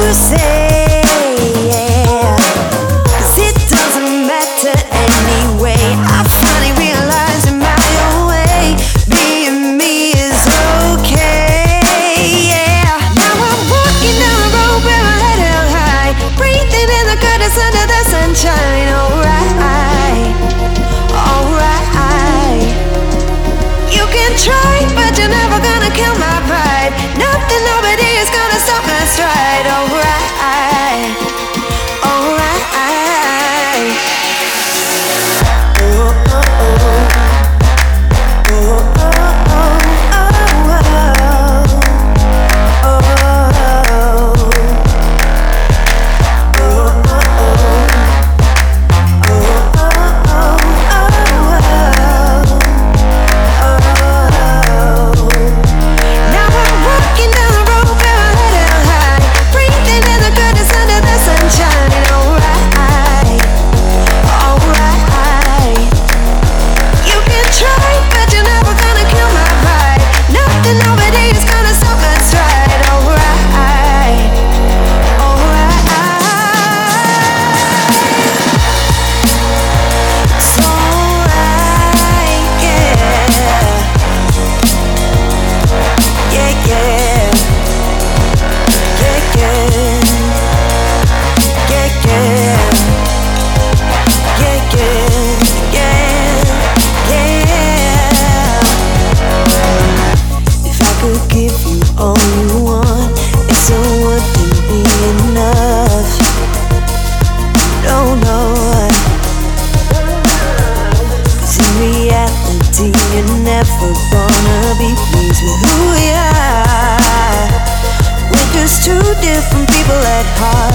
say, yeah. 'Cause it doesn't matter anyway. I finally realized in my own way, being me is okay, yeah. Now I'm walking down the road where my head held high, breathing in the goodness under the sunshine. Alright, alright. You can try, but you're never gonna kill my pride. Nothing, nobody is gonna stop my stride. Alright, alright. Oh, oh, oh. Oh, oh, oh, oh, oh, oh. You're never gonna be pleased with who we are. We're just two different people at heart.